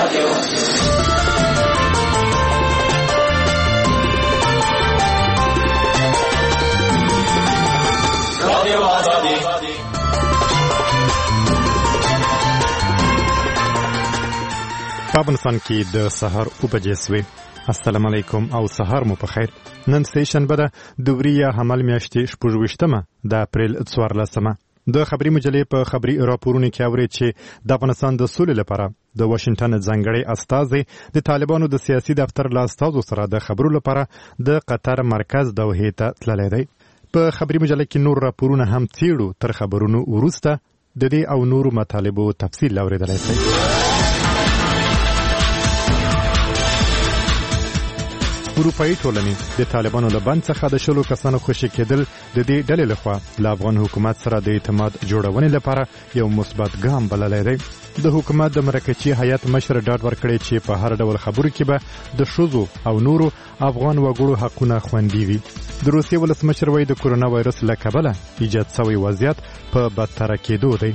افغانستان کې د سحر او بجې سوي. السلام علیکم او سحر مو په خیر. نن سټیشن به د دوبریه حمل میاشتې 28مه د اپریل 14مه د خبري مجلې په خبري راپورونو کې اوري چې د افغانستان د سولې لپاره د واشنگټن ځانګړي استازي د طالبانو د سیاسي دفتر له استازو سره د خبرو لپاره د قطر مرکز دوحې ته تللی دی. په خبري مجلې کې نور راپورونه هم څیړو. تر خبرونو وروسته د دې او نورو مطالبو تفصیل اوریدلای شئ. اروپایي ټولنې د طالبانو له بند څخه د 10 کسانو خوشي کېدل د دې ډلې لخوا له افغان حکومت سره د اعتماد جوړونې لپاره یو مثبت ګام بللی دی. د حکومت د مرکزي هیئت مشر ډاډ ورکړی چې په هر ډول خبرو کې به د ښځو او نورو افغان وګړو حقونه خوندي وي. د روسیې ولسمشر وایي د کورونا وایرس له کبله ایجاد شوی وضعیت په بدتره کېدو دی.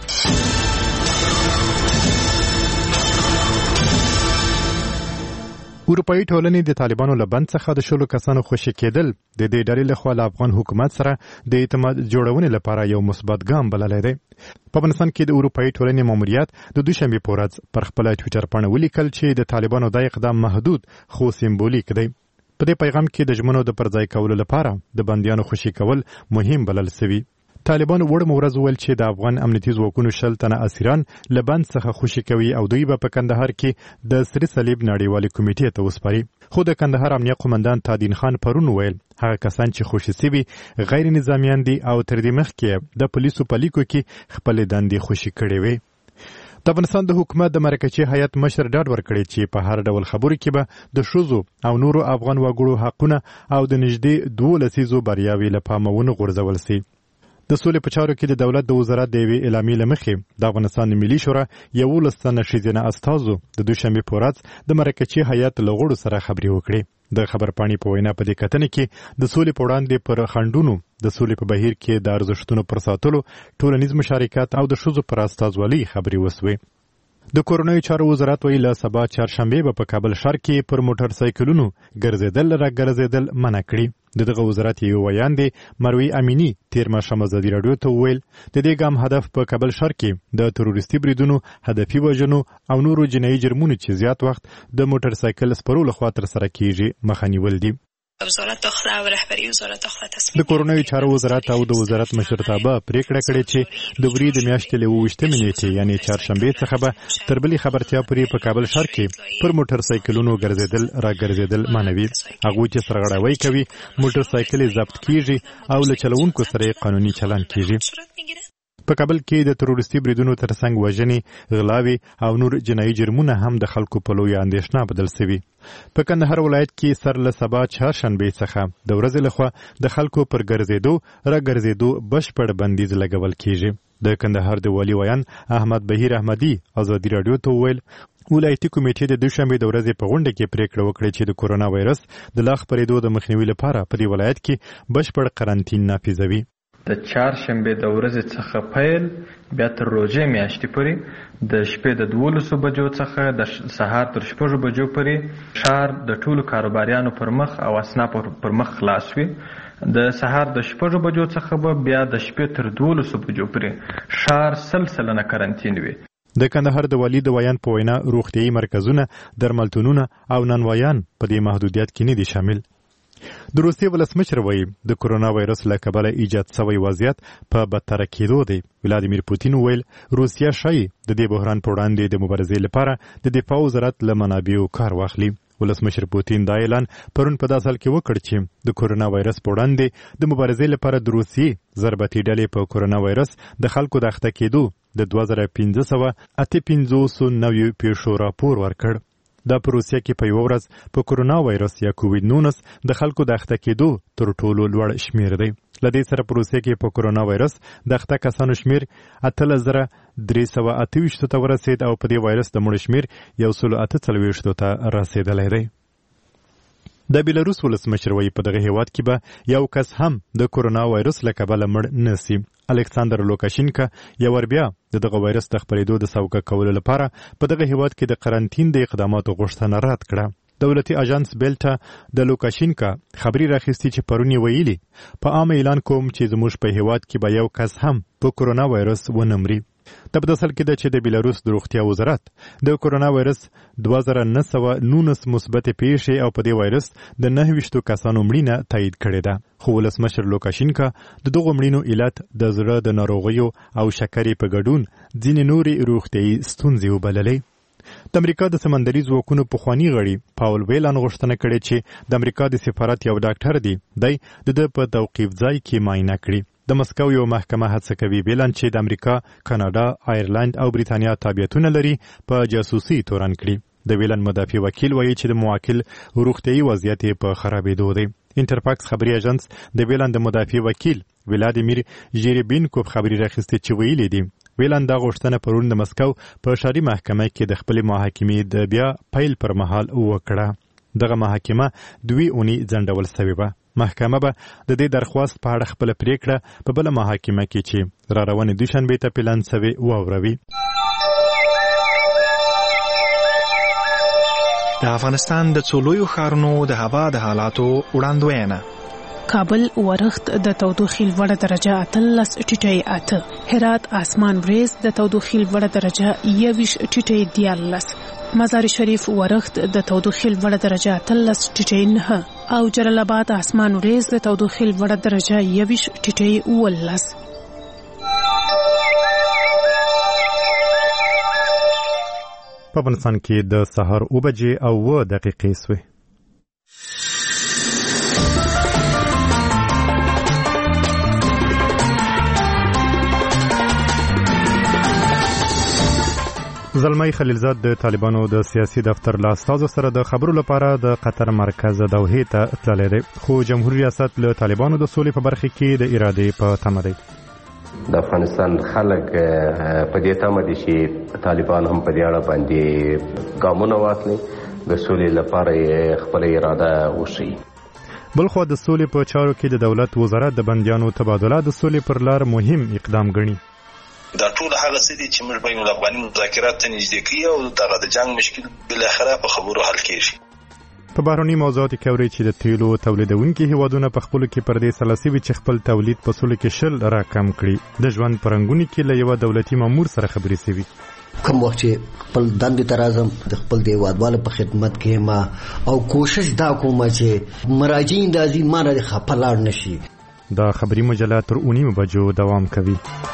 اروپایي ټولنې د طالبانو له بند څخه د 10 کسانو خوشي کېدل د دې ډلې لخوا له افغان حکومت سره د اعتماد جوړونې لپاره یو مثبت ګام بللی دی. په افغانستان کې د اروپایي ټولنې ماموریت د دوشنبه په ورځ پر خپل ټویټر باندې ولیکل چې د طالبانو د اقدام محدود خو سمبولیک دی. په دې پیغام کې د ژمنو د پرځای کولو لپاره د بندیانو خوشي کول مهم بلل شوی. طالبان وړ مورز ویل چې د افغان امنیتي ځواکونو 10 تنه اسیران له بند څخه خوشي کوي او دوی به په کندهار کې د سری صلیب نړیوالې کمیټې ته وسپاري. خو د کندهار امنیه قومندان تادین خان پرون ویل هغه کسان چې خوشي سوي غیر نظامیان دي او تر دې مخکې د پولیسو په لیکو کې خپل دندې خوشي کړې وي. د افغانستان د حکومت د مرکزي هیئت مشر ډاډ ورکړی چې په هر ډول خبرو کې به د ښځو او نورو افغان وګړو حقونه او د نږدې 2 لسیزو بریاوې له پامه ونه غورځول شي. د سولې په چارو کې د دولت د وزارت د یوې اعلامیې له مخې د افغانستان ملي شورا 11 تنه ښځینه استازو د دوشنبې په ورځ د مرکزي هیئت له غړو سره خبرې وکړې. د خبرپاڼې په وینا په دې کتنه کې د سولې په وړاندې پر خنډونو، د سولې په بهیر کې د ارزښتونو پر ساتلو، ټولنیز مشارکت او د ښځو پر استازولۍ خبرې وسوې. د کورنیو چارو وزارت ویل سبا چهارشنبه به په کابل ښار کې پر موټر سایکلونو ګرځېدل راګرځېدل منع کړي. دغه وزارت یو ویاندې مروي امینی تیر ماښام ازادي راډیو ته ویل د دې ګام هدف په کابل ښار کې د تروریستي بریدونو، هدفي وژنو او نورو جنایي جرمونو چې زیات وخت د موټر سایکل سپرو لخوا تر سره کیږي مخه نیول دي. وزارت داخله او رهبری وزارت داخله تصمیم د کورنیو چارو وزارت او د وزارت مشرتابه پریکړه کړې چې د ورې د میاشتې له 28 نیټې یعنی چهارشنبه څخه به تر بلې خبرتیا پورې په کابل ښار کې پر موټر سایکلونو ګرځېدل راګرځېدل مانوي. هغه چې سرغړاوي کوي موټر سایکل ضبط کیږي او له چلوونکو سره قانوني چلن کیږي. په کابل کې د تروریستي بریدونو ترڅنګ وژنې، غلاوې او نور جنایي جرمونه هم د خلکو په لویه اندېښنه بدل شوي. په کندهار ولایت کې سر له سبا چهارشنبې څخه د ورځې لخوا د خلکو پر ګرځېدو راګرځېدو بشپړ بندیز لګول کیږي. د کندهار د والي ویان احمد بهیر احمدي ازادي راډیو ته ویل ولایتي کمیټې د دوشنبې د ورځې په غونډه کې پریکړه وکړه چې د کورونا وایرس د لا خپرېدو د مخنیوي لپاره په دې ولایت کې بشپړ قرنطین نافذوي. د چهارشنبې د ورځې څخه پیل بیا تر روژې میاشتې پورې د شپې د 12 بجو څخه د سهار تر 6 بجو پورې ښار د ټولو کاروباریانو پر مخ او اسناف پر مخ خلاص وي. د سهار د 6 بجو څخه به بیا د شپې تر 12 بجو پورې ښار سلسله کرنټین وي. د کندهار د والي د ویان په وینا روغتیايي مرکزونه، درملتونونه او نانوایان په دې محدودیت کې نه دي شامل. د روسیې ولسمشر وایي د کورونا وایرس له کبله ایجاد شوی وضعیت په بدتره کېدو دی. ولادیمیر پوتین ویل روسیه شایي د دې بحران په وړاندې د مبارزې لپاره د دفاع وزارت له منابعو کار واخلي. ولسمشر پوتین دا اعلان پرون په داسې حال کې وکړ چې د کورونا وایرس په وړاندې د مبارزې لپاره د روسیې ضربتي ډلې په کورونا وایرس د خلکو د اخته کېدو د 2558 نویو پیښو راپور ورکړ. دا په روسیه کې په یو ورځ په کورونا وایرس یا کووید 19 د خلکو د اخته کېدو تر ټولو لوړ شمیر دی. لدې سره په روسیه کې په کورونا وایرس د اخته کسانو شمیر 8328 ته ورسید او په دې وایرس د مړو شمیر 148 ته رسیدلی دی. د بیلاروس ولسمشر وایي په دغه هیواد کې به یو کس هم د کورونا وایرس له کبله مړ نشي. الکساندر لوکاشینکا یو ور بیا دغه وایرس د خپرېدو د سوکه کولو لپاره په دغه هیواد کې د قرنټین د اقداماتو غوښتنه رد کړه. دولتي اژانس بیلټا د لوکاشینکا خبري راخستی چې پرونی ویلي په عام اعلان کوم چې زموږ په هیواد کې به یو کس هم په کورونا وایرس ونمري. د بدسل کې د چې د بیلاروس د روغتیا وزارت د کورونا وایرس 2919 مثبت پیښې او په دې وایرس د 29 کسانو مړینه تایید کړې ده. خو ولسمشر لوکاشینکا د دغه مړینو علت د زړه د ناروغیو او شکرې په ګډون ځینې نورې روغتیايي ستونزې وبللې. د امریکا د سمندري ځواکونو پخوانی غړي پاول ویلان غوښتنه کړې چې د امریکا د سفارت یو ډاکټر دی د په توقیف ځای کې معاینه کړي. د مسکو یو محکمه هڅه کوي ویلان چې د امریکا، کاناډا، آیرلند او بریتانیا تابعیتونه لري په جاسوسي تورن کړي. د ویلان مدافع وکیل وایي چې د موکل روغتیايي وضعیت په خرابېدو دی. انټرفاکس خبري اژانس د ویلان د مدافع وکیل ولادیمیر ژیربینکوف خبري راخسته چې ویلي دي ویلان دا غوښتنه پرون د مسکو په ښاري محکمه کې د خپل محاکمې د بیا پیل پر مهال وکړه. دغه محاکمه 2 اونۍ ځنډول شوې وه. محکمه به د دې درخواست په اړه خپل پریکړه په بل محاکمه کې چې را روانې دوشنبه ته پلان شوی واوروي. د افغانستان د څولویو ښارونو د هوا د حالاتو وړاندوینه. کابل ورښت د تودوخې لوړه درجه 13 ټیټی 8. هرات اسمان وریځ د تودوخې لوړه درجه 21 ټیټی 14. مزار شریف ورښت د تودوخې لوړه درجه 13 ټیټی 9 او جلال آباد اسمان وریځ د تودوخې لوړه درجه 21 ټیټی 18. په افغانستان کې د سهار 9:02 سوې. زلمی خلیلزاد د طالبانو د سیاسي دفتر له استازو سره د خبرو لپاره د قطر مرکز دوحې ته تللی دی، خو جمهوریت ریاست له طالبانو د سولې په برخه کې د ارادې په تمه دی. د افغانستان خلک په دې تمه دي چې طالبان هم په دې اړه باندې ګامونه واخلي، د سولې لپاره خپل اراده وښيي. بلخو د سولې په چارو کې د دولت وزارت د بندیانو تبادله د سولې پر لار مهم اقدام ګڼي. دا ټول هغه څه دي چې موږ بین الافغاني مذاکرات ته نږدې کوي او دغه د جنگ مشکل بل اخره په خبرو حل کیږي. په بهرني موضوعاتو کې اوري چې د تیلو تولیدونکي هیوادونه په خپل کې پر دې سلاسي وي چې خپل تولید په سولې کې شل راکم کړي. د ژوند پرنګونی کې له یو دولتي مامور سره خبرې سوي. کوم وخت چې خپل دندې ته راځم د خپل د هیوادوالو په خدمت کې ما او کوشش دا کوم چې مراجعین راځي ما نه خپه لاړ نشي. دا خبري مجله تر 9 بجو دوام کوي.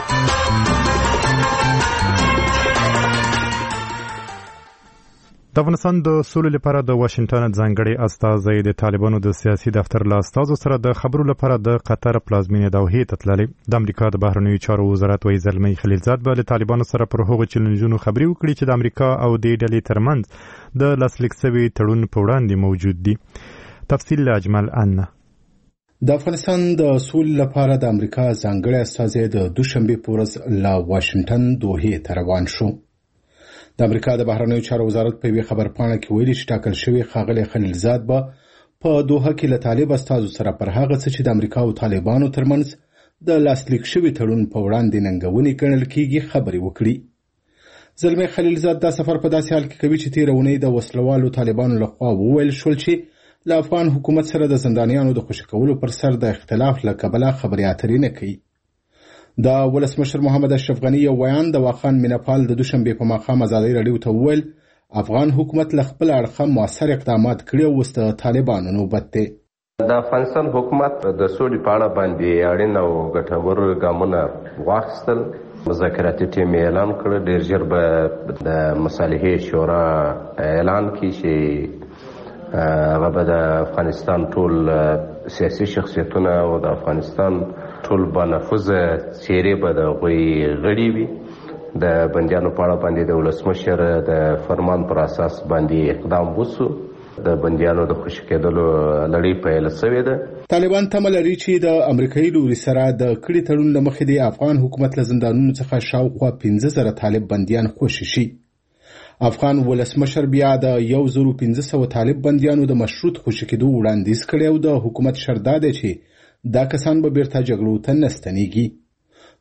د افغانستان د سولې لپاره د واشنگټن ځانګړي استازی د طالبانو د سیاسي دفتر له استازو سره د خبرو لپاره د قطر پلازمینې دوحې ته تللی. د امریکا د بهرنیو چارو وزارت وایي زلمی خلیلزاد به له طالبانو سره پر هغو چیلنجونو خبرې وکړي چې د امریکا او دې ډلې ترمنځ د لاسلیک شوي تړون په وړاندې موجود دي. تفصیل له اجمل ان. د افغانستان د سولې لپاره د امریکا ځانګړي استازی د دوشنبه په ورځ له واشنگټن دوحې ته روان شو. د امریکا د بهرنیو چارو وزارت په یوه خبرپاڼه کې ویلي چې ټاکل شوی ښاغلی خلیلزاد به په دوحه کې له طالب استازو سره پر هغه څه چې د امریکا او طالبانو ترمنځ د لاسلیک شوي تړون په وړاندې ننګونې ګڼل کېږي خبرې وکړي. زلمی خلیلزاد دا سفر په داسې حال کې کوي چې تېره اونۍ د وسلوالو طالبانو لخوا وویل شول چې له افغان حکومت سره د زندانیانو د خوشي کولو پر سر د اختلاف له کبله خبرې اترې نه کوي. دا ولسمشر محمد اشرف غنی یو بیان د واخان میناپال د دوشنبه په ماښام ازادي راډیو ته وویل افغان حکومت له خپل اړخه مؤثر اقدامات کړي او وسته طالبانو نوبت دی. د افغانستان حکومت د سولې په اړه باندې اړین او ګټور ګامونه واخیستل. مذاکراتي ټیم اعلان کړ، ډېر ژر به د مصالحې شورا اعلان کړي چې هغه به د افغانستان ټول سیاسي شخصیتونه او د افغانستان ټول بنفوذه څیرې به د هغوی غړي وي. د بندیانو په اړه باندې د ولسمشر د فرمان پر اساس باندې اقدام وسو. د بندیانو د خوشي کېدلو لړۍ پیل شوې ده. طالبان تمه لري چې د امریکایي لوري سره د کړي تړون له مخې د افغان حکومت له زندانونو څخه شاوخوا 15,000 طالب بندیان خوشي شي. افغان ولسمشر بیا د 1500 طالب بندیانو د مشروط خوشي کېدو وړاندیز کړی او د حکومت شرط دی چې دا کسان به بیرته جګړو ته نه ستنېږي.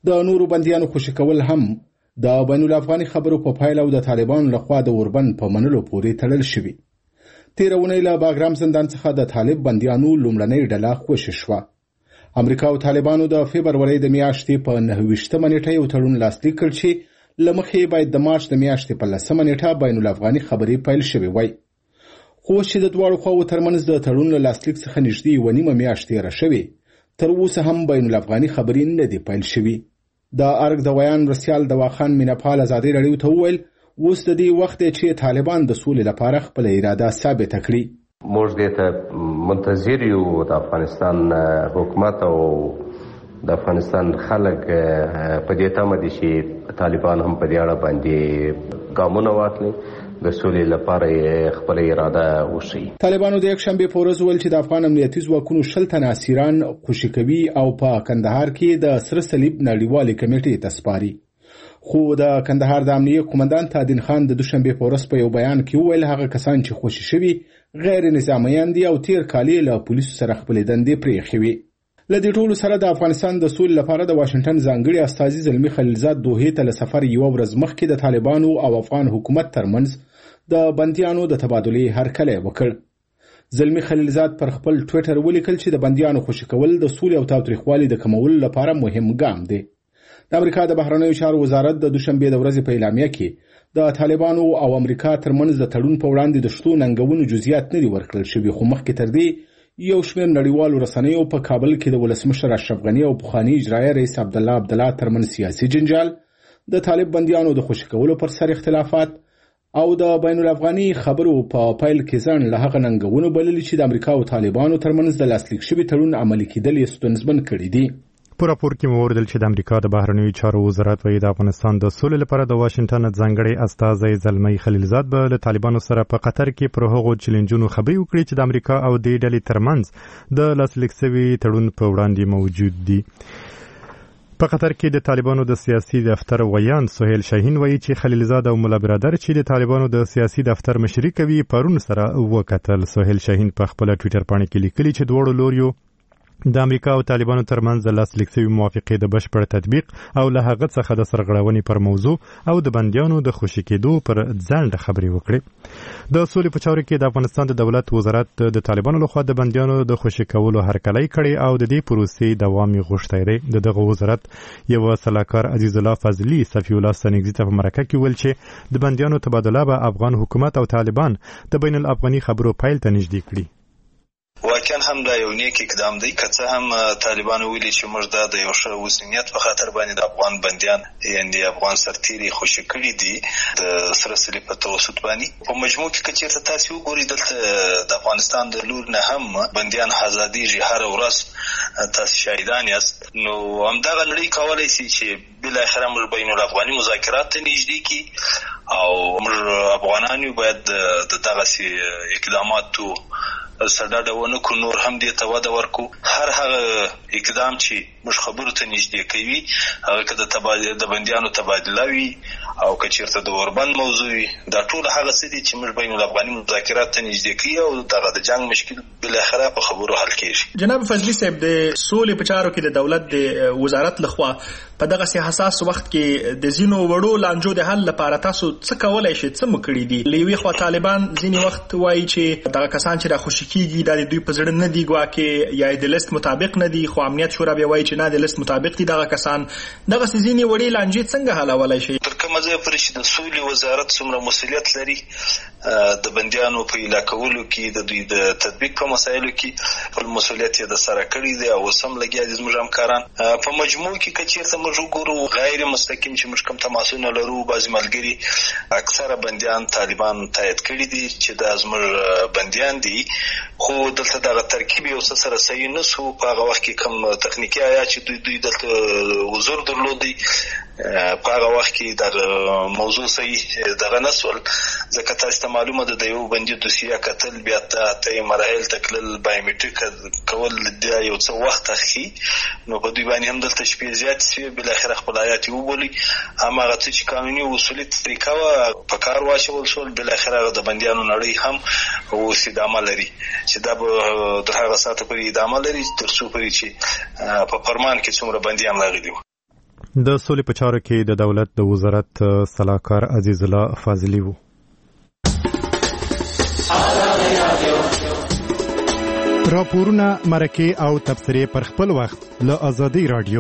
د نورو بندیانو خوشي کول هم د بین الافغاني خبرو په پایله او د طالبانو لخوا د اوربند په منلو پورې تړل شوي. تېره اونۍ له باګرام زندان څخه د طالب بندیانو لومړنۍ ډله خوشي شوه. امریکا او طالبانو د فبرورۍ د میاشتې په 29مه نیټه یو تړون لاسلیک کړ چې له مخې باید د مارچ د میاشتې په 10مه نیټه بین الافغاني خبرې پیل شوې وای. خو چې د دواړو خواو ترمنځ د تړون له لاسلیک څخه نږدې 1.5 میاشتې تېره شوې، تر اوسه هم بین الافغاني خبرې نه دي پیل شوي. د ارګ د ویان مرستیال دواخان میناپال ازادي راډیو ته وویل اوس د دې وخت دی چې طالبان د سولې لپاره خپله اراده ثابته کړي. موږ دې ته منتظر یو د افغانستان حکومت او د افغانستان خلک په دې تمه دي چې طالبان هم په دې اړه باندې ګامونه واخلي، د سولې لپاره خپل اراده وشي. طالبانو د یکشنبې په ورځ وویل چې د افغان امنیتي ځواکونو 10 تنه اسیران خوشي کوي او په کندهار کې د سره صلیب نړیوالې کمیټې ته سپاري. خو د کندهار د امنیه قومندان تادین خان د دوشنبې په ورځ په یو بیان کې وویل هغه کسان چې خوشي شوي غیر نظامیان دي او تیر کال له پولیسو سره خپلې دندې پرېښې وي. له دې ټولو سره د افغانستان د سولې لپاره د واشنګټن ځانګړي استازي زلمي خلیلزاد دوحې ته له سفر یوه ورځ مخکې د طالبانو او افغان حکومت ترمنځ د بندیانو د تبادلې هرکلی وکړ. زلمي خلیلزاد پر خپل ټویټر ولیکل چې د بندیانو خوشي کول د سولې او تاوتریخوالي د کمولو لپاره مهم ګام دی. د امریکا د بهرنیو چارو وزارت د دوشنبې د ورځې په اعلامیه کې د طالبانو او امریکا ترمنځ د تړون په وړاندې د شتو ننګونو جزئیات نه دي ورکړل شوي، خو مخکې تر دې یو شمېر نړیوالو رسنیو په کابل کې د ولسمشر اشرف غني او پخواني اجرایه رئیس عبدالله ترمنځ سیاسي جنجال، د طالب بندیانو د خوشي کولو پر سر اختلافات او د بین الافغاني خبرو په پایل کې ځان له هغه ننګونو بللي چې د امریکا او طالبانو ترمنځ د لاسلیک شوي تړون عملي کېدل یې ستونزمن کړي دي. په راپور کې مو وردل چې د امریکا د بهرنیو چارو وزارت وایي د افغانستان د سولې لپاره د واشنګټن ځانګړی استازی زلمی خلیلزاد به له طالبانو سره په قطر کې پر هغو چیلنجونو خبرې وکړي چې د امریکا او دې ډلې ترمنځ د لاسلیک شوي تړون په وړاندې موجود دي. په قطر کې د طالبانو د سیاسي دفتر ویان سهیل شاهین وایي چې خلیلزاد او مولا برادر چې د طالبانو د سیاسي دفتر مشري کوي پرون سره وکتل. سهیل شاهین په خپل ټویټر باندې کې لیکلي چې دواړو لوریو د امریکا او طالبانو ترمنځ د لاسلیک شوي موافقې د بشپړ تطبیق او له هغه څخه د سرغړونې پر موضوع او د بندیانو د خوشي کېدو پر ځنډ خبرې وکړي. د سولې په چارو کې د افغانستان د دولت وزارت د طالبانو لخوا د بندیانو د خوشي کولو هرکلی کړی او د دې پروسې دوام یې غوښتی دی. د دغه وزارت یو سلاکار عزیز الله فضلي صفي الله ستانکزي ته په مرکه کې ویل چې د بندیانو تبادله به افغان حکومت او طالبان د بین الافغاني خبرو پیل ته نږدې کړي. واقعا هم دا یو نیک اقدام دی، که څه هم طالبانو ویلي چې موږ دا د یو ښه اوسنیت په خاطر باندې د افغان بندیان یعنې افغان سرتیري خوشي کړي دي د سره صلیب په توسط باندې. په مجموع کې که چېرته تاسې وګورئ دلته د افغانستان د لور نه هم بندیان آزادېږي هره ورځ، تاسې شاهدان یاست. نو همدغه نړۍ کولی شي چې بالاخره موږ بین الافغاني مذاکرات ته نږدې کړي او موږ افغانان یو باید د دغسې اقداماتو سرډاډه ونه کړو، نور هم دې ته وده ورکړو. هر هغه اقدام چې موږ خبرو ته نږدې کوي، هغه که د بندیانو تبادله وي او که چېرته د اوربند موضوع وي، دا ټول هغه څه دي چې موږ بین الافغاني مذاکرات ته نږدې کوي او دغه د جنګ مشکل بالاخره په خبرو حل کېږي. جناب فضلي صاحب، د سولې په چارو کې د دولت د وزارت لخوا په دغه حساس وخت کې د ځینو وړو لانجو د حل لپاره تاسو څه کولای شئ، څه مو کړي دي؟ له یوې خوا طالبان ځینې وخت وایي چې دغه کسان چې راخوشي کېږي دا د دوی په زړه نه دي، ګواکې یا د لیست مطابق نه دي، خو امنیت شورا بیا وایي چې نه د لیست مطابق دي دغه کسان. دغسې ځینې وړې لانجې څنګه حلولی شئ؟ تر کومه ځایه پورې چې د سولې وزارت څومره مسؤلیت لري د بندیانو په ایله کولو کې، د دوی د تطبیق په مسایلو کې خپل مسؤلیت یې د سره کړی دی او اوس هم لګیا دي زموږ همکاران. په مجموع کې که چېرته موږ وګورو غیر مستقیم چې موږ کوم تماسونه لرو، بعضې ملګري اکثره بندیان طالبان تایید کړي دي چې دا زموږ بندیان دي، خو دلته دغه ترکیب یو څه سره صحیح نه سو. په هغه وخت کې کوم تخنیکي آیات چې دوی دلته حضور درلودی، په هغه وخت کې دغه موضوع صحیح دغه نه سول، ځکه تاسو ته معلومه ده د یو بندي دوسیه کتل بیا ته مراحل تکلل بایومیټریک کول دا یو څه وخت اخلي. نو په دوی باندې هم دلته شپې زیاتې شوې، بالاخره خپل آیات یې وبولي، هماغه څه چې قانوني اصولي طریقه وه په کار واچول شول. بالاخره هغه د بندیانو نړۍ هم اوس ادامه لري چې دا به تر هغه ساعته پورې ادامه لري تر څو پورې چې په فرمان کې څومره بندیان راغلي وو. د سولې په چارو کې د دولت د وزارت سلاکار عزیز الله فاضلی وو. راپورونه، مرکې او تبصرې پر خپل وخت له آزادۍ رادیو.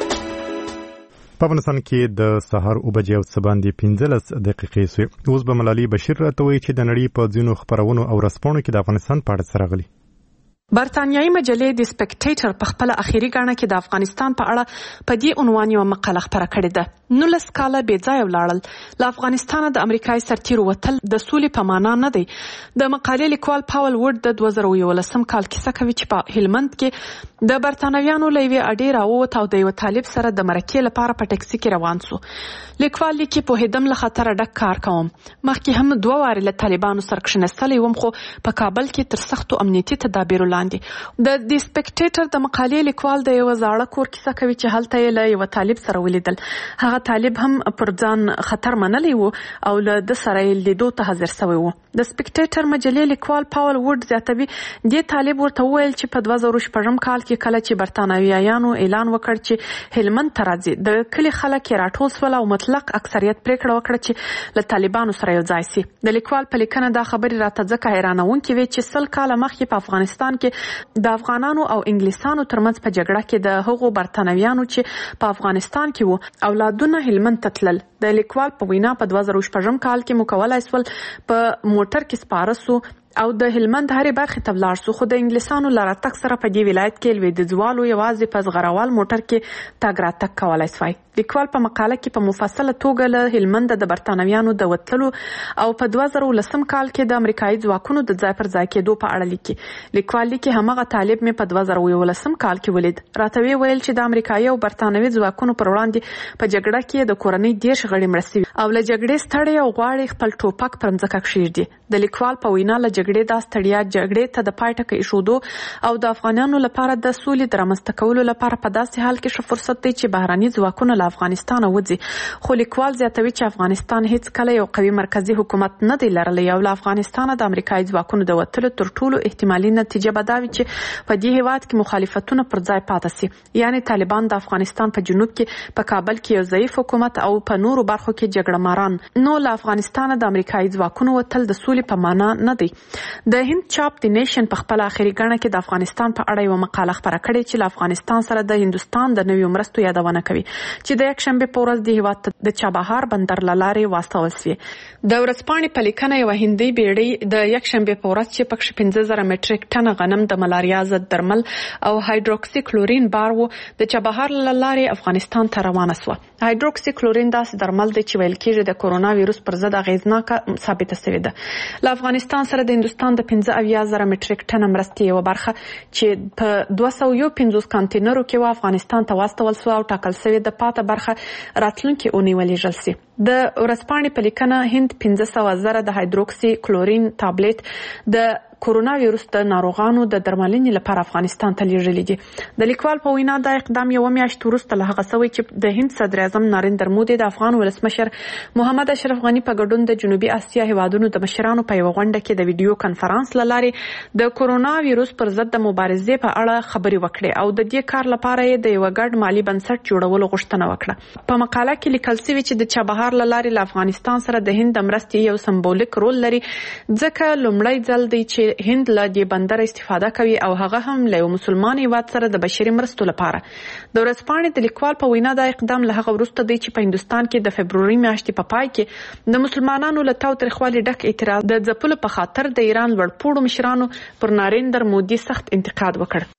په افغانستان کې د سهار 9:07 باندې 15 دقیقې سوې. اوس به ملالي بشیر راته وایي چې د نړۍ په ځینو خبرونو او رسپانو کې د افغانستان په اړه څه راغلي. برتانیایي مجلې د سپیکټیټر په خپل اخیری غاڼه کې د افغانستان په اړه په دې عنوان یو مقاله خپره کړې ده. 19 کاله بې ځایه ولاړل. له افغانستانه د امریکایي سرتیرو وتل د سولې په معنا نه دی. د مقالې لیکوال پاول وډ د 2011 کال کیسه کوي چې په هلمند کې د برتانویانو له یوې اډې راووت او د یو طالب سره د مرکې لپاره په ټکسي کې روان سو. لیکوال لیکي پوهېدم له خطره ډک کار کوم. مخکې هم 2 وارې له طالبانو سره کښېنستلی وم خو په کابل کې تر سختو امنیتي تدابیرو لاندې. د سپیکټیټر د مقالې لیکوال د یو زاړه کور کیسه کوي چې هلته یې له یو طالب سره ولیدل. هغه طالب هم پر ځان خطر منلی وو او له د سره یې لیدو ته حاضر شوی وو. د سپیکټیټر مجلې لیکوال پاول وډ زیاتوي دې طالب ورته وویل چې په 2014 کال کې کله چې برتانویانو اعلان وکړ چې هلمند ته راځي د کلي خلک یې راټول شول او مطلق اکثریت پریکړه وکړه چې له طالبانو سره یو ځای شي. د لیکوال په لیکنه دا خبرې راته ځکه حیرانونکې وي چې 100 کاله مخکې په افغانستان کې د افغانانو او انګلیسانو ترمنځ په جګړه کې د هغو برتانویانو چې په افغانستان کې وو اولادونه هلمند ته تلل. د لیکوال په وینا په 2014 کال کې مکولای سول په موټر کې سپاره سو او د هلمند هرې برخې ته ولاړ سو. خو د انګلیسانو له راتګ سره په دې ولایت کې لویدیځوالو یوازې په زغروال موټر کې تګ راتګ کولای سوای. لیکوال په مقاله کې په مفصله توګه له هلمند د برتانویانو د وتلو او په 2010 کال کې د امریکایي ځواکونو د ځای پر ځای کېدو په اړه لیکي. لیکوال لیکي همغه طالب مې په 2011 کال کې ولید. راته ویل چې د امریکایي او برتانوي ځواکونو پر وړاندې په جګړه کې د کورنۍ 10 غړي مړه شوي او له جګړې ستړي او غواړي خپل ټوپک پر ځمکه کښېږدي. د لیکوال په وینا له جګړې د ستړیا جګړې ته د پای ټکی ایښودو او د افغانانو لپاره د سولې د رامنځته کولو لپاره په داسې حال کې ښه فرصت دی چې بهراني ځواکونه له افغانستان وځي. خو لیکوال زیاتوي چې افغانستان هیڅ کله یو قوي مرکزی حکومت نه دی لرلی او له افغانستانه د امریکایي ځواکونو د وتلو تر ټولو احتمالي نتیجه به دا وي چې په دې هیواد کې مخالفتونه پر ځای پاتې سي. یعنی طالبان د افغانستان په جنوب کې په کابل کې یو ضعیف حکومت او په نورو برخو کې جګړه ماران. نو له افغانستانه د امریکایي ځواکونو وتل د سولې په معنا نه دی. د هند چاپ د نیشن په خپل اخیری غاڼه کې د افغانستان په اړه یو مقاله خپره کړې چې له افغانستان سره د هندستان د نویو مرستو یادونه کوي چې د یک شنبه په ورځ د هیواد د چابهار بندر لارې واستول شوې. د ورځپاڼې په لیکنه یو هندي بیړۍ د یک شنبه په ورځ چې پکې 15000 مټریک ټن غنم د ملاریا ضد درمل او هایدروکسی کلورین بار وو د چابهار لارې افغانستان ته روانه شوه. هایدروکسی کلورین داسې درمل دی چې ویل کېږي د کورونا وایروس پر ضد اغیزناکه ثابته شوې ده. له افغانستان سره د هندستان د 15000 مټریک ټن مرستې یو برخه چې په 250 کانټینرو کې و افغانستان ته واستول شو او ټاکل شوې د پاته برخه راتلونکي اونۍ ولېږل شي. د ورځپاڼې په لیکنه هند 500,000 د هایدروکسی کلورین ټابلیټ د کورونا وایروس د ناروغانو د درملنې لپاره افغانستان ته لیږلي دي. د لیکوال په وینا دا اقدام یو میاشت وروسته له هغه شوی چې د هند صدر اعظم نریندر مودي د افغان ولسمشر محمد اشرف غني په ګډون د جنوبي اسیا هیوادونو د مشرانو په یو غونډه کې د ویډیو کانفرنس له لارې د کورونا وایروس پر ضد د مبارزې په اړه خبرې وکړې او د دې کار لپاره یې د یو ګډ مالی بنسټ جوړولو غوښتنه وکړه. په مقاله کې لیکل شوی چې د چابهار له لارې له افغانستان سره د هند د مرستې یو سمبولیک رول لري ځکه لومړی ځل دی چې هند له دې بندر استفاده کوي او هغه هم له مسلمان هیواد سره د بشري مرستو لپاره. د ورځپاڼې د لیکوال په وینا دا اقدام له هغه وروسته دی چې په هندستان کې د فبروري میاشتې په پای کې د مسلمانانو له تاوتریخوالي ډک اعتراض د ځپلو په خاطر د ایران لوړپوړو مشرانو پر نریندر مودي سخت انتقاد وکړ.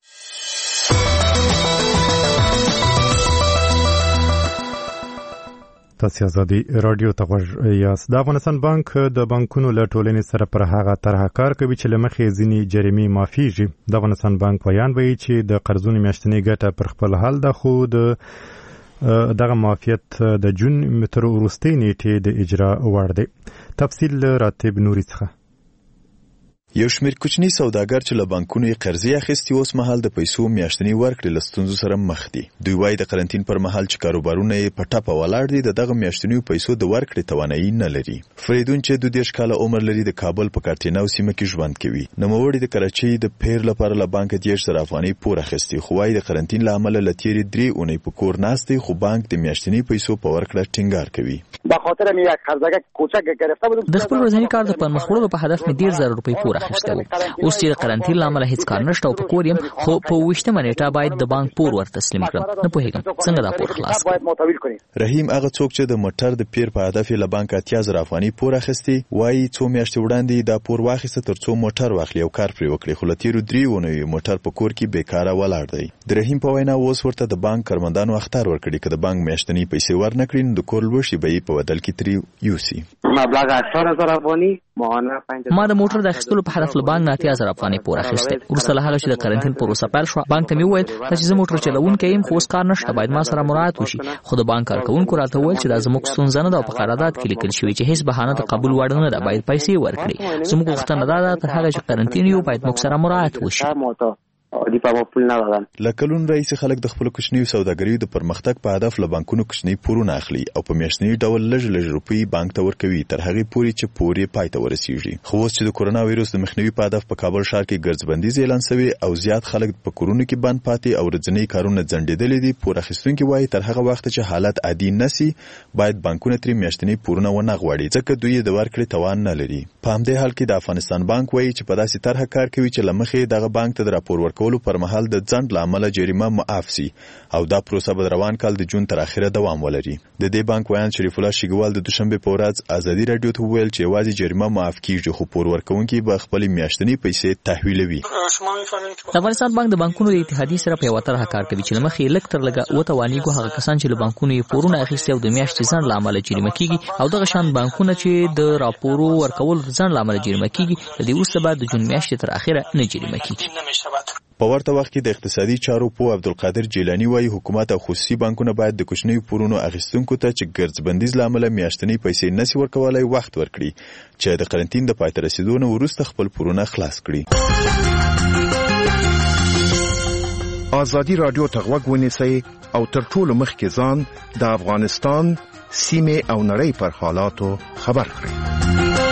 تاسو ازادي رادیو ته غوږ یاست. د افغانستان بانک د بانکونو له ټولنې سره پر هغه طرحه کار کوي چې لمخې ځینې جریمې معافیږي. د افغانستان بانک بیان وایي چې د قرضونو میاشتنی ګټه پر خپل حال ده خو دغه معافیت د جون تر وروستۍ نیټې د اجرا وړ دی. تفصیل راتب نوري څخه. یو شمېر کوچني سوداګر چې له بانکونو یې قرضې اخیستي اوس مهال د پیسو میاشتنی ورکړې له ستونزو سره مخ دي. دوی وایي د قرنطین پر مهال چې کاروبارونه یې په ټپه ولاړ دي دغه میاشتنیو پیسو د ورکړې توانایي نه لري. فریدون چې 22 کاله عمر لري د کابل په کارتیناو سیمه کې ژوند کوي. نوموړی د کراچۍ د پیر لپاره له بانک 10,000 افغانۍ پور اخیستي خو وایي د قرنطین له امله له تېرې 3 اونۍ په کور ناست دی خو بانک د میاشتنی پیسو په ورکړه ټینګار کوي. به خاطر می یک قرضه کوچک گرفته بودم. د خپل ورځني کار د پرمخ وړلو په هدف می 10,000 روپۍ پور اخیسته و. اوس چې د قرنطین لامل هیڅ کار نشته او په کور یم خو په 28 نیټه باید د بانک پور ور تسلیم کړم. نه پوهیږم څنګه دا پور خلاص کړم. رحیم هغه څوک چې د موټر د پیر په هدف له بانک 80,000 افغانۍ پور اخیستي وایي څو میاشتې وړاندې دا پور واخیسته ترڅو موټر واخلي او کار پرې وکړي خو له تیرو 3 اونیو موټر په کور کې بیکاره ولاړ دی. د رحیم په وینا اوس ورته د بانک کارمندانو اختار ورکړي چې د بانک میاشتنی پیسې ورنکړي نو د کور لوشي به په بدل کې تری یوسي. مبلغ 18,000 افغانۍ ما د موټر د اخیستلو په هدف له بانک 80,000 افغانۍ پور اخیسته. وروسته له هغه چې د قرنطین پروسه پیل شو بانک ته مې وویل چې زه موټر چلوونکی یم خو اوس کار نشته باید ما سره مراعات وشي خو د بانک کارکوونکو راته وویل چې دا زموږ ستونزه نه ده او په قرارداد کې لیکل شوی چې هیڅ بهانه د قبول وړ نه ده باید پیسې ورکړي. زموږ غوښتنه دا ده تر هغه چې قرنطین یو باید موږ سره مراعات وشي. لکلون رئیس خلک د خپل کوچنیو سوداګریو د پرمختګ په هدف له بانکونو کوچنی پورونه اخلي او په میاشتنی ډول لږ روپۍ بانک ته ورکوي تر هغه پورې چې پورې پای ته ورسیږي. خو اوس چې د کورونا وایروس د مخنیوي په هدف په کابل ښار کې ګرځبندیز اعلان شوی او زیات خلک په کورونو کې بند پاتې او ورځنی کارونه ځنډېدلې دي پور اخیستونکي وایي تر هغه وخت چې حالت عادي نشي باید بانکونه ترې میاشتنی پورونه ونه غواړي ځکه دوی د ورکړې توان نه لري. په همدې حال کې د افغانستان بانک وایي چې په داسې طرحه کار کوي چې لمخې دغه بانک ته د راپور ورکولو پر مهال د ځنډ لامل جریمه معاف سي او دا پروسه به روان کال د جون تر اخره دوام ولري. د دې بانک ویان شریف الله شګوال د دوشنبه په ورځ ازادي رادیو ته ویل چې یوازې جریمه معاف کیږي خو پور ورکونکي به خپل میاشتنی پیسې تحویلوي. د افغانستان بانک د بانکونو د اتحادیې سره په یو طرحه کار کوي چې لمخې لک تر لګه وتوانیږي هغه کسان چې له بانکونو یې پورونه اخیستي او د میاشتې ځنډ لامل جریمه کیږي او دغه شان بانکونه چې د راپورو ورکول ځنډ لامل جریمه کیږي د دې وروسته بعد د جون میاشتې تر اخره نه جریمه کیږي. په ورته وخت کې د اقتصادي چارو په عبدالقادر جیلانی وایي حکومت او خصوصي بانکونه باید د کوچنیو پورونو اخیستونکو ته چې ګرځبندیز لامل میاشتنی پیسې نشي ورکولای وخت ورکړي چې د قرنطین د پای ته رسیدو نه وروسته خپل پورونه خلاص کړي. ازادي رادیو ته غوږ ونیسئ او تر ټولو مخکې ځان د افغانستان سیمې او نړۍ پر حالاتو خبر کړئ.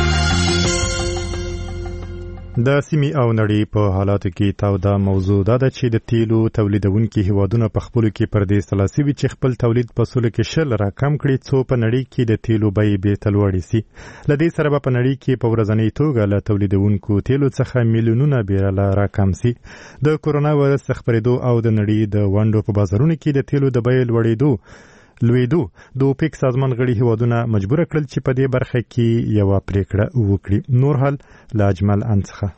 د سیمې او نړۍ په حالاتو کې توده موضوع دا ده چې د تیلو تولیدونکي هیوادونه په خپلو کې پر دې سلاسي وي چې خپل تولید په سلو کې 10 راکم کړي څو په نړۍ کې د تیلو بیې بیرته لوړې سي. له دې سره به په نړۍ کې په ورځنۍ توګه له تولیدونکو تیلو څخه میلیونونه بیرله راکم سي. د کورونا وایرس خپرېدو او د نړۍ د ونډو په بازارونو کې د تیلو د بیې لوړېدو د اوپیک سازمان غړي هیوادونه مجبور کړل چې په دې برخه کې یو پریکړه وکړي. نور حال لا اجمل انڅخه.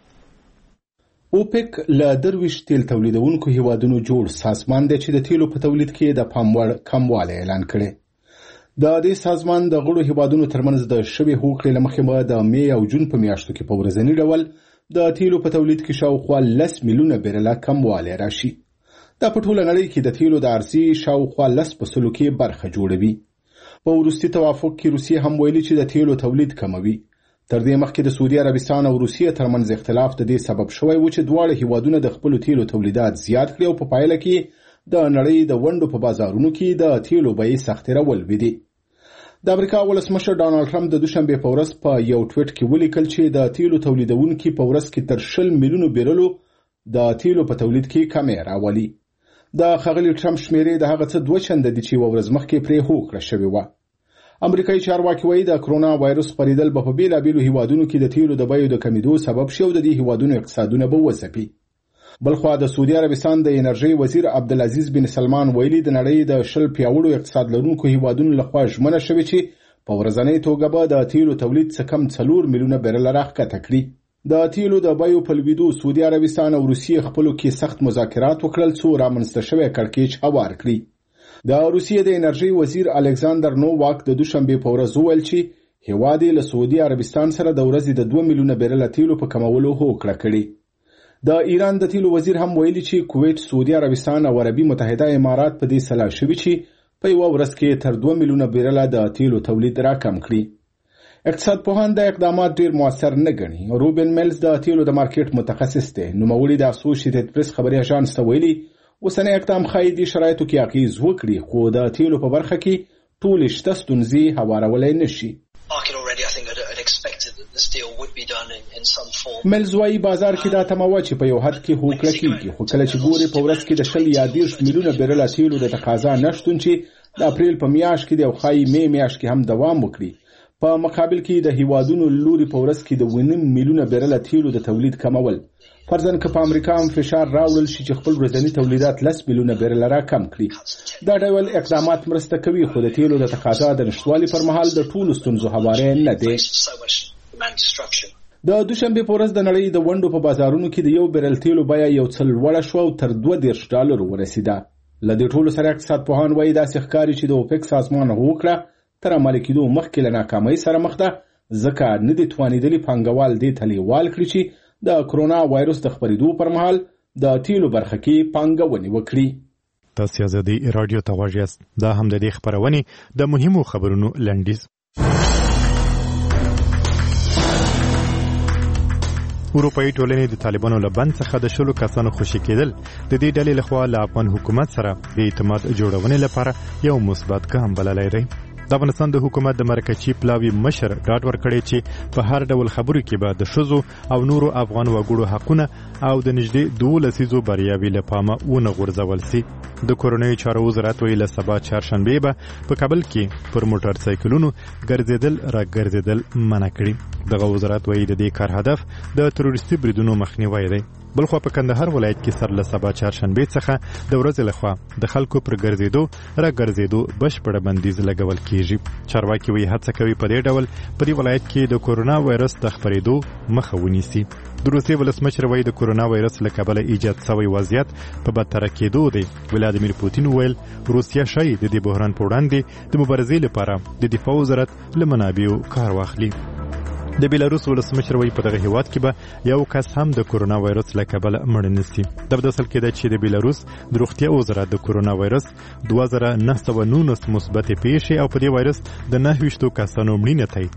اوپیک له درویش تیل تولیدونکو هیوادونو جوړ سازمان دی چې د تیلو په تولید کې د پام وړ کموالی اعلان کړي. د دې سازمان د غړو هیوادونو ترمنځ د شوې هوکړې له مخې به د می او جون په میاشتو کې په ورځني ډول د تیلو په تولید کې شاوخوا 10 میلیونه بیرله کموالی راشي. دا په ټوله نړۍ کې د تیلو د عرضې شاوخوا 10% کې برخه جوړوي. په وروستي توافق کې روسیې هم ویلي چې د تیلو تولید کموي. تر دې مخکې د سعودي عربستان او روسیې ترمنځ اختلاف د دې سبب شوی و چې دواړه هیوادونه د خپل تیلو تولیدات زیات کړي او په پایله کې د نړۍ د ونډو په بازارونو کې د تیلو بیې سختې راولوېدې. د امریکا ولسمشر ډانلډ ټرمپ د دوشنبه په ورځ په یو ټویټ کې ولیکل چې د تیلو تولیدونکي په ورځ کې تر 10 میلیونو بیرلو د تیلو په تولید کې کمې راولي. د ښاغلي ټرمپ شمیرې د هغه څه 2 چنده دي چې ورځ مخکې پرې هوکړه شوې و. امریکایي چارواکي وایي د کرونا وایرس خپرېدل به په بیلابیلو هیوادونو کې د تیلو د بیو د کمیدو سبب شي او د دې هیوادونو اقتصادونه به وځپي. بلخوا د سعودي عربستان د انرژي وزیر عبدالعزیز بن سلمان ویلي د نړۍ د 10 پیاوړو اقتصاد لرونکو هیوادونو لخوا ژمنه شوې چې په ورځنۍ توګه به د تیلو تولید څخه کم 4 میلیونه بیرل راښکته کړي. د تیلو د بیو په لوېدو سعودي عربستان او روسیې خپلو کې سخت مذاکرات وکړل څو رامنځته شوی کړکېچ هوار کړي. د روسیې د انرژي وزیر الکساندر نوواک د دوشنبه په ورځ وویل چې هیواد له سعودي عربستان سره د ورځې د 2 میلیونه بیرل تیلو په کمولو هوکړه کړې. د ایران د تیلو وزیر هم ویلي چې کویت، سعودي عربستان او عربي متحده امارات په دې سلا شوي چې په یو ورځ کې تر 2 میلیونه بیرل د تیلو تولید راکم کړي. اقتصاد پوهان د اقدامات ډیر موثر نه ګڼي. روبن میلز د تیلو د مارکیټ متخصص دی. نوموړي د اسوسییټډ پریس خبري اژانس ته ویلي اوسنی اقدام ښایي د شرایطو کې اغیز وکړي، خو د تیلو په برخه کې ټول شته ستونزې هوارولای نشي. میلز وايي بازار کې دا تمه چې په یو حد کې هوکړه کیږي، خو کله چې ګوري په ورځ کې د 20 یا 30 میلیونه بیرل تیلو د تقاضا نشتون چې د اپریل په میاشت کې د خای مې میاشت کې هم دوام وکړي، په مقابل کې د هیوادونو لوري په ورځ کې د 1 میلیونه بیرل تیلو د تولید کمول، فرضاً که په امریکا هم فشار راوړل شي چې خپل ورځنی تولیدات 10 میلیونه بیرل را کم کړي. دا ډول اقدامات مرسته کوي، خو د تیلو د تقاضا د نشټوالي پر مهال د ټولو ستونزو هواره نه دی. د دوشنبه په ورځ د نړۍ د ونډو په بازارونو کې د یو بیرل تیلو بیه یو څل لوړه شو او تر $2 ورسیده. له دې ټولو سره اقتصاد پوهان وایي داسې ښکاري چې د اوپک سازمان هوکړه تر عملي کېدو مخکې له ناکامۍ سره مخ ده، ځکه نه دي توانېدلي پانګوال دې ته لیوال کړي چې د کرونا وایرس د خپرېدو پر مهال د تیلو برخه کې پانګونې وکړي. تاسو ازادي رادیو ته غواړئ. دا هم د دې خبرونې د مهمو خبرونو لنډیز. اروپایي ټولنې د طالبانو له بند څخه د 10 کسانو خوشي کېدل د دې ډلې لخوا له افغان حکومت سره د اعتماد جوړونې لپاره یو مثبت ګام بللی دی. د افغانستان د حکومت د مرکزي پلاوي مشر ډاډ ورکړی چې په هر ډول خبرو کې به د ښځو او نورو افغان وګړو حقونه او د نږدې 12 بریاوي له پامه ونه غورځول سي. د کورنیو چارو وزارت ویل سبا چهارشنبه به په کابل کې پر موټر سایکلونو ګرځیدل را ګرځیدل منع کړي. دغه وزارت وایي د دې کار هدف د تروریستي بریدونو مخنیوی دی. بلخو په کندهار ولایت کې سر له سبا چهارشنبه څخه د ورځې لخوا د خلکو پر ګرځیدو را ګرځیدو بشپړه بندیز لګول کیږي. چارواکي وایي هڅه کوي په دې ډول په دې ولایت کې د کورونا وایرس د خپرېدو مخه ونیسي. د روسیې ولسمشر وایي د کورونا وایرس له کبله ایجاد شوی وضعیت په بدتر کېدو دی. ولادیمیر پوتین ویل روسیا شاید د دې بحران په وړاندې د مبارزې لپاره د دفاع وزارت له منابعو کار واخلي. د بیلاروس ولسمشر وایي په دغه هیواد کې به یو کس هم د کورونا وایرس له کبله مړ نشي. د بدسل کې ده چې د بیلاروس د روغتیا وزارت د کورونا وایرس 2919 مثبت پیښې او په دې وایرس د 29 کسانو مړینه تایید